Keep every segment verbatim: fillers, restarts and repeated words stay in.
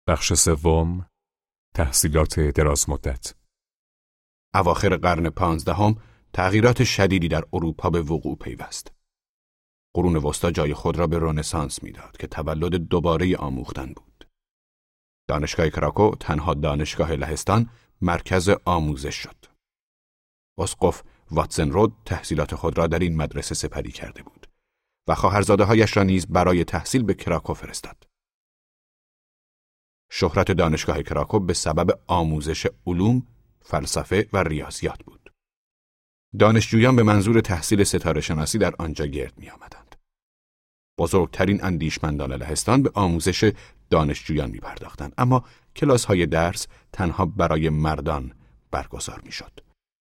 بخش سوم، تحصیلات دراز مدت. اواخر قرن پانزدهم تغییرات شدیدی در اروپا به وقوع پیوست. قرون وسطی جای خود را به رنسانس میداد که تولد دوباره آموختن بود. دانشگاه کراکو تنها دانشگاه لهستان مرکز آموزش شد. اسقف واتسنرود تحصیلات خود را در این مدرسه سپری کرده بود و خواهرزاده‌هایش را نیز برای تحصیل به کراکو فرستاد. شهرت دانشگاه کراکو به سبب آموزش علوم، فلسفه و ریاضیات بود. دانشجویان به منظور تحصیل ستاره شناسی در آنجا گرد می آمدند. بزرگترین اندیشمندان لهستان به آموزش دانشجویان می پرداختند، اما کلاس های درس تنها برای مردان برگزار می شد.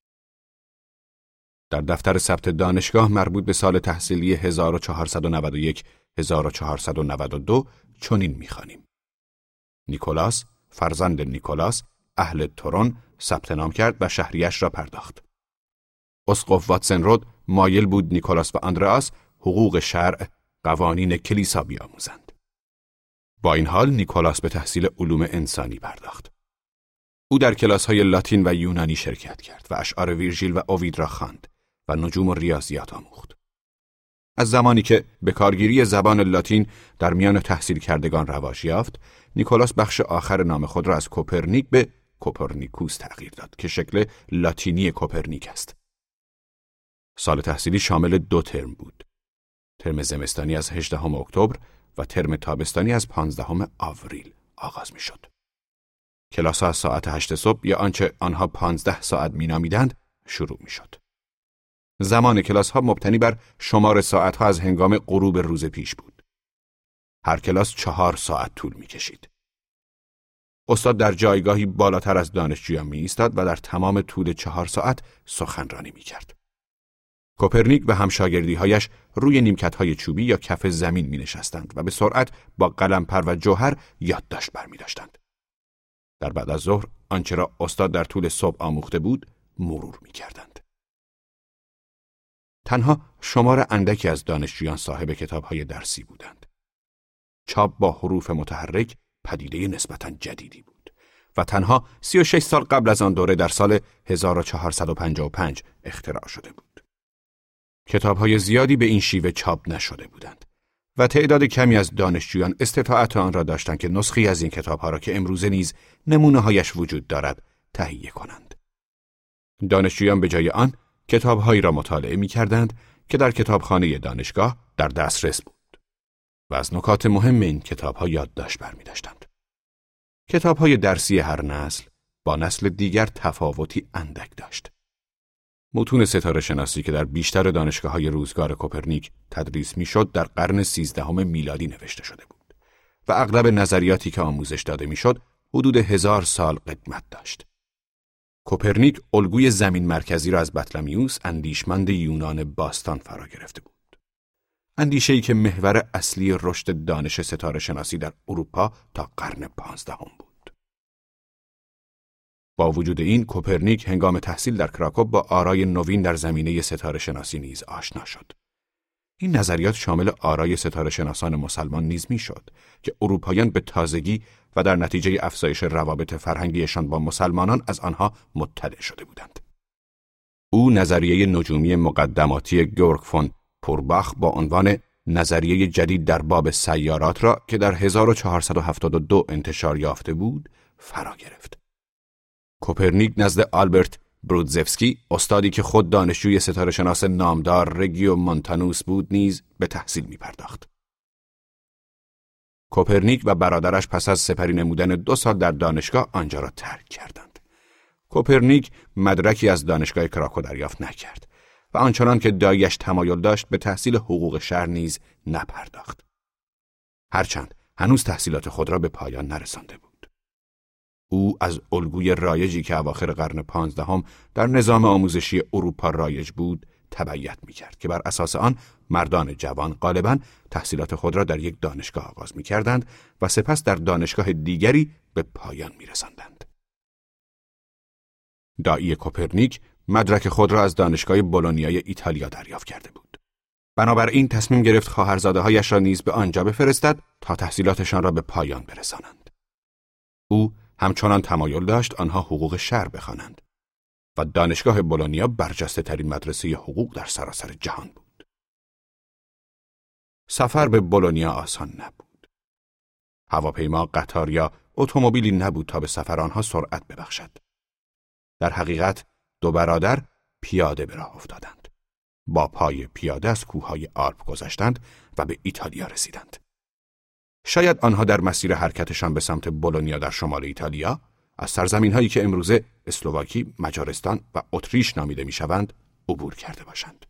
در دفتر ثبت دانشگاه مربوط به سال تحصیلی هزار و چهارصد و نود و یک هزار و چهارصد و نود و دو چنین می خوانیم: نیکولاس، فرزند نیکولاس، اهل تورون، ثبت نام کرد و شهریش را پرداخت. اسقف واتسنرود مایل بود نیکولاس و آندرئاس حقوق شرع، قوانین کلیسا بیاموزند. با این حال نیکولاس به تحصیل علوم انسانی پرداخت. او در کلاس‌های لاتین و یونانی شرکت کرد و اشعار ویرژیل و اوید را خواند و نجوم و ریاضیات آموخت. از زمانی که به کارگیری زبان لاتین در میان تحصیل کردگان رواج یافت، نیکولاس بخش آخر نام خود را از کوپرنیک به کوپرنیکوس تغییر داد که شکل لاتینی کوپرنیک است. سال تحصیلی شامل دو ترم بود. ترم زمستانی از هجدهم اکتبر و ترم تابستانی از پانزدهم آوریل آغاز می شد. کلاس ها از ساعت هشت صبح یا آنچه آنها پانزده ساعت می نامیدند شروع می شد. زمان کلاس ها مبتنی بر شمار ساعت ها از هنگام غروب روز پیش بود. هر کلاس چهار ساعت طول می کشید. استاد در جایگاهی بالاتر از دانشجویان می ایستاد و در تمام طول چهار ساعت سخنرانی می کرد. کوپرنیک و همشاگردی‌هایش روی نیمکت‌های چوبی یا کف زمین می‌نشستند و به سرعت با قلم‌پر و جوهر یادداشت برمی‌داشتند. در بعد از ظهر آنچه را استاد در طول صبح آموخته بود مرور می‌کردند. تنها شمار اندکی از دانشجویان صاحب کتاب‌های درسی بودند. چاپ با حروف متحرک پدیده نسبتاً جدیدی بود و تنها سی و شش سال قبل از آن دوره در سال هزار و چهارصد و پنجاه و پنج اختراع شده بود. کتاب‌های زیادی به این شیوه چاپ نشده بودند و تعداد کمی از دانشجویان استطاعت آن را داشتند که نسخی از این کتاب‌ها را که امروزه نیز نمونه‌هایش وجود دارد تهیه کنند. دانشجویان به جای آن کتاب‌هایی را مطالعه می‌کردند که در کتابخانه دانشگاه در دسترس بود و از نکات مهم این کتاب‌ها یادداشت برمی‌داشتند. کتاب‌های درسی هر نسل با نسل دیگر تفاوتی اندک داشت. متون ستاره شناسی که در بیشتر دانشگاه‌های روزگار کوپرنیک تدریس می‌شد در قرن سیزدهم میلادی نوشته شده بود و اغلب نظریاتی که آموزش داده می‌شد حدود هزار سال قدمت داشت. کوپرنیک الگوی زمین مرکزی را از بطلمیوس اندیشمند یونان باستان فرا گرفته بود. اندیشه‌ای که محور اصلی رشد دانش ستاره شناسی در اروپا تا قرن پانزدهم بود. با وجود این کوپرنیک هنگام تحصیل در کراکو با آرای نوین در زمینه ستاره شناسی نیز آشنا شد. این نظریات شامل آرای ستاره شناسان مسلمان نیز می شد که اروپاییان به تازگی و در نتیجه افزایش روابط فرهنگیشان با مسلمانان از آنها مطلع شده بودند. او نظریه نجومی مقدماتی گیورگ فون پورباخ با عنوان نظریه جدید در باب سیارات را که در هزار و چهارصد و هفتاد و دو انتشار یافته بود فرا گرفت. کوپرنیک نزد آلبرت برودزفسکی، استادی که خود دانشجوی ستاره شناس نامدار رگیو مونتانوس بود، نیز به تحصیل می پرداخت. کوپرنیک و برادرش پس از سپری نمودن دو سال در دانشگاه آنجا را ترک کردند. کوپرنیک مدرکی از دانشگاه کراکو دریافت نکرد و آنچنان که دایش تمایل داشت به تحصیل حقوق شرع نیز نپرداخت. هرچند هنوز تحصیلات خود را به پایان نرسانده بود. او از الگوی رایجی که اواخر قرن پانزدهم در نظام آموزشی اروپا رایج بود تبعیت می‌کرد که بر اساس آن مردان جوان غالباً تحصیلات خود را در یک دانشگاه آغاز می‌کردند و سپس در دانشگاه دیگری به پایان می‌رساندند. داعی کوپرنیک مدرک خود را از دانشگاه بولونیای ایتالیا دریافت کرده بود. بنابراین تصمیم گرفت خواهرزاده‌هایش را نیز به آنجا بفرستد تا تحصیلاتشان را به پایان برسانند. او همچنان تمایل داشت آنها حقوق شرع بخوانند و دانشگاه بولونیا برجسته ترین مدرسه حقوق در سراسر جهان بود. سفر به بولونیا آسان نبود. هواپیما، قطار یا اتومبیلی نبود تا به سفر آنها سرعت ببخشد. در حقیقت دو برادر پیاده به راه افتادند. با پای پیاده از کوههای آلپ گذشتند و به ایتالیا رسیدند. شاید آنها در مسیر حرکتشان به سمت بولونیا در شمال ایتالیا از سرزمین‌هایی که امروزه اسلواکی، مجارستان و اتریش نامیده می‌شوند عبور کرده باشند.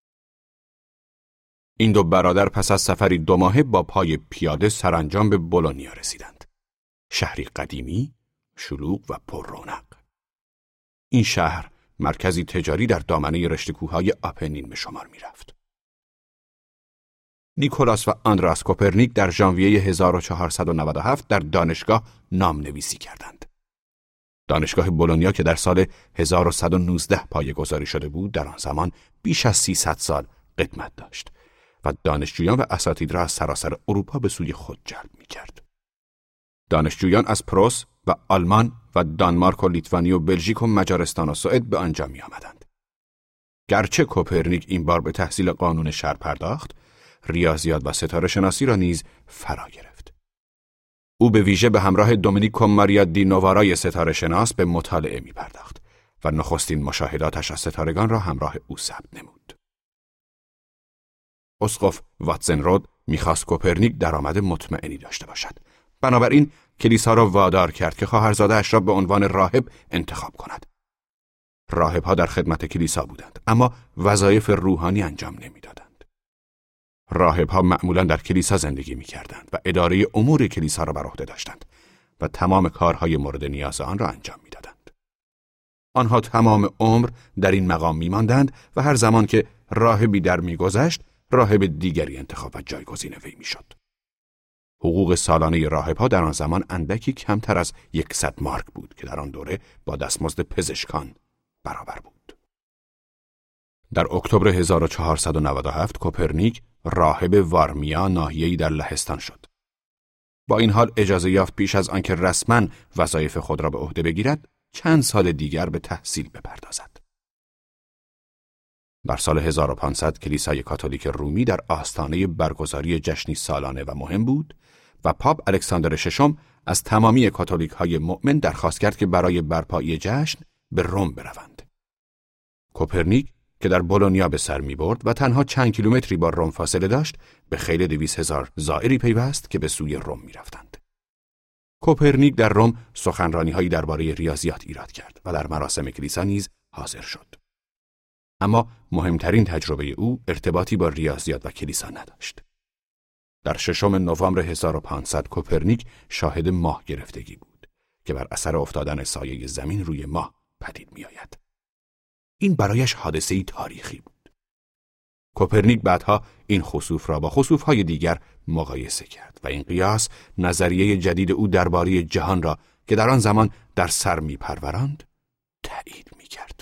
این دو برادر پس از سفری دو ماهه با پای پیاده سرانجام به بولونیا رسیدند. شهری قدیمی، شلوغ و پر رونق. این شهر مرکزی تجاری در دامنه رشته کوههای آپنین به شمار می‌رفت. نیکولاس و آندراس کوپرنیک در ژانویه هزار و چهارصد و نود و هفت در دانشگاه نامنویسی کردند. دانشگاه بولونیا که در سال هزار و صد و نوزده پایه‌گذاری شده بود، در آن زمان بیش از سیصد سال قدمت داشت و دانشجویان و اساتید را از سراسر اروپا به سوی خود جلب می‌کرد. دانشجویان از پروس و آلمان و دانمارک و لیتوانی و بلژیک و مجارستان و سوئد به آنجا می‌آمدند. گرچه کوپرنیک این بار به تحصیل قانون شرع پرداخت، ریاضیات و ستاره شناسی را نیز فرا گرفت. او به ویژه به همراه دومینیکو ماریا دی نووارای ستاره شناس به مطالعه می پرداخت و نخستین مشاهداتش از ستارگان را همراه او ثبت نمود. اسقف واتزنرود می‌خواست کوپرنیک درآمد مطمئنی داشته باشد. بنابراین کلیسا را وادار کرد که خواهرزاده‌اش را به عنوان راهب انتخاب کند. راهب‌ها در خدمت کلیسا بودند، اما وظایف روحانی انجام نمی‌دادند. راهب‌ها معمولاً در کلیسا زندگی می‌کردند و اداره امور کلیسا را بر عهده داشتند و تمام کارهای مورد نیاز آن را انجام می‌دادند. آنها تمام عمر در این مقام می‌ماندند و هر زمان که راهبی در می‌گذشت، راهب دیگری انتخاب و جایگزین وی می‌شد. حقوق سالانه راهب‌ها در آن زمان اندکی کمتر از صد مارک بود که در آن دوره با دستمزد پزشکان برابر بود. در اکتبر هزار و چهارصد و نود و هفت کوپرنیک راهب وارمیا ناحیه‌ای در لهستان شد. با این حال اجازه یافت پیش از آنکه رسما وظایف خود را به عهده بگیرد، چند سال دیگر به تحصیل بپردازد. در سال هزار و پانصد کلیسای کاتولیک رومی در آستانه برگزاری جشنی سالانه و مهم بود و پاپ الکساندر ششم از تمامی کاتولیک‌های مؤمن درخواست کرد که برای برپایی جشن به روم بروند. کوپرنیک که در بولونیا به سر می‌برد و تنها چند کیلومتری با روم فاصله داشت، به خیل دویست هزار زائری پیوست که به سوی روم می‌رفتند. کوپرنیک در روم سخنرانی‌هایی درباره ریاضیات ایراد کرد و در مراسم کلیسا نیز حاضر شد. اما مهمترین تجربه او ارتباطی با ریاضیات و کلیسا نداشت. در ششم نوامبر هزار و پانصد کوپرنیک شاهد ماه گرفتگی بود که بر اثر افتادن سایه زمین روی ماه پدید می‌آید. این برایش حادثه‌ای تاریخی بود. کوپرنیک بعدها این خسوف را با خسوف‌های دیگر مقایسه کرد و این قیاس نظریه جدید او درباره جهان را که در آن زمان در سر می‌پروراند تایید می‌کرد.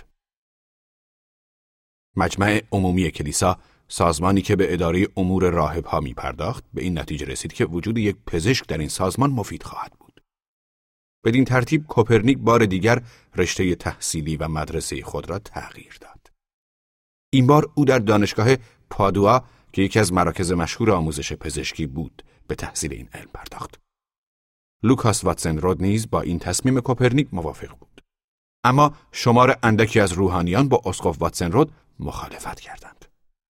مجمع عمومی کلیسا، سازمانی که به اداره امور راهب‌ها می‌پرداخت، به این نتیجه رسید که وجود یک پزشک در این سازمان مفید خواهد بود. بدین ترتیب کوپرنیک بار دیگر رشته تحصیلی و مدرسه خود را تغییر داد. این بار او در دانشگاه پادوا که یکی از مراکز مشهور آموزش پزشکی بود، به تحصیل این علم پرداخت. لوکاس واتزنرود نیز با این تصمیم کوپرنیک موافق بود. اما شمار اندکی از روحانیان با اسقف واتزنرود مخالفت کردند.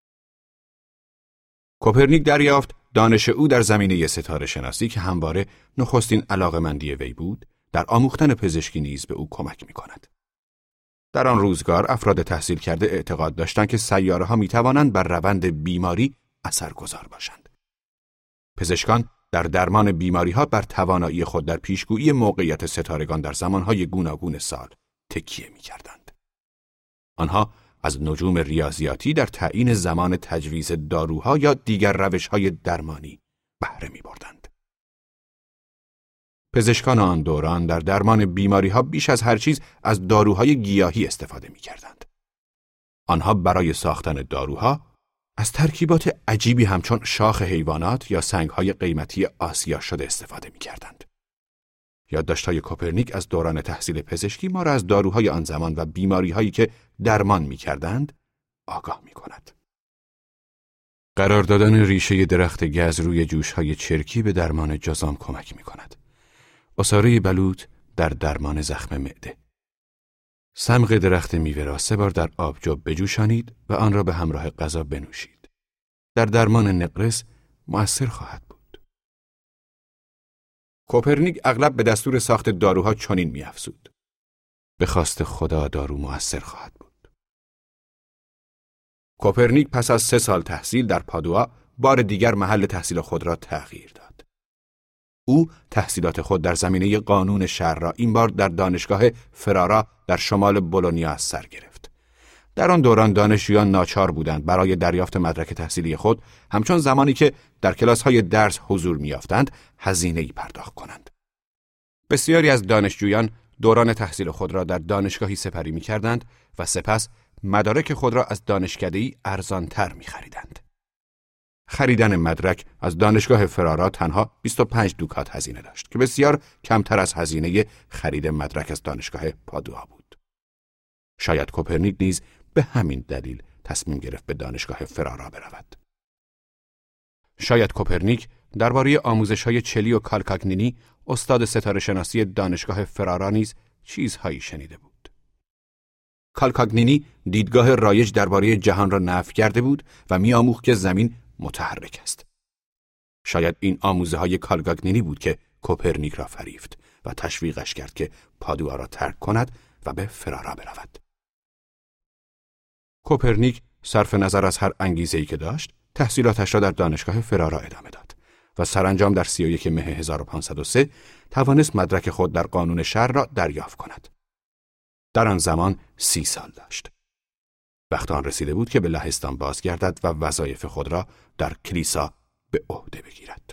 کوپرنیک دریافت دانش او در زمینه ستاره شناسی که همواره نخستین علاقه‌مندی وی بود، در آموختن پزشکی نیز به او کمک می‌کند. در آن روزگار افراد تحصیل کرده اعتقاد داشتند که سیاره‌ها می‌توانند بر روند بیماری اثرگذار باشند. پزشکان در درمان بیماری‌ها بر توانایی خود در پیشگویی موقعیت ستارگان در زمان‌های گوناگون سال تکیه می‌کردند. آنها از نجوم ریاضیاتی در تعیین زمان تجویز داروها یا دیگر روش‌های درمانی بهره می‌بردند. پزشکان آن دوران در درمان بیماری‌ها بیش از هر چیز از داروهای گیاهی استفاده می‌کردند. آنها برای ساختن داروها از ترکیبات عجیبی همچون شاخ حیوانات یا سنگ‌های قیمتی آسیا شده استفاده می‌کردند. یادداشت‌های کوپرنیک از دوران تحصیل پزشکی ما را از داروهای آن زمان و بیماری‌هایی که درمان می‌کردند آگاه می‌کند. قرار دادن ریشه درخت گز روی جوش‌های چرکی به درمان جذام کمک می‌کند. عصاره بلوط در درمان زخم معده. صمغ درخت میوه را سه بار در آبجو بجوشانید و آن را به همراه غذا بنوشید. در درمان نقرس مؤثر خواهد بود. کوپرنیک اغلب به دستور ساخت داروها چنین می‌افزود: به خواست خدا دارو مؤثر خواهد بود. کوپرنیک پس از سه سال تحصیل در پادوا بار دیگر محل تحصیل خود را تغییر داد. او تحصیلات خود در زمینه قانون شهر را این بار در دانشگاه فرارا در شمال بولونیا از سر گرفت. در آن دوران دانشجویان ناچار بودند برای دریافت مدرک تحصیلی خود همچون زمانی که در کلاس‌های درس حضور می‌یافتند هزینه‌ای پرداخت کنند. بسیاری از دانشجویان دوران تحصیل خود را در دانشگاهی سپری می‌کردند و سپس مدارک خود را از دانشکده‌ای ارزان‌تر می‌خریدند. خریدن مدرک از دانشگاه فرارا تنها بیست و پنج دوکات هزینه داشت که بسیار کمتر از هزینه خرید مدرک از دانشگاه پادوا بود. شاید کوپرنیک نیز به همین دلیل تصمیم گرفت به دانشگاه فرارا برود. شاید کوپرنیک درباره آموزش‌های چلی و کالکاگنینی استاد ستاره شناسی دانشگاه فرارا نیز چیزهایی شنیده بود. کالکاگنینی دیدگاه رایج درباره جهان را نفی کرده بود و می‌آموخت که زمین متحرک است. شاید این آموزه‌های کالکاگنینی بود که کوپرنیک را فریفت و تشویقش کرد که پادوا را ترک کند و به فرارا برود. کوپرنیک صرف نظر از هر انگیزه‌ای که داشت، تحصیلاتش را در دانشگاه فرارا ادامه داد و سرانجام در سی و یک مه هزار و پانصد و سه توانست مدرک خود در قانون شهر را دریافت کند. در آن زمان سی سال داشت. وقت آن رسیده بود که به لهستان بازگردد و وظایف خود را در کلیسا به عهده بگیرد.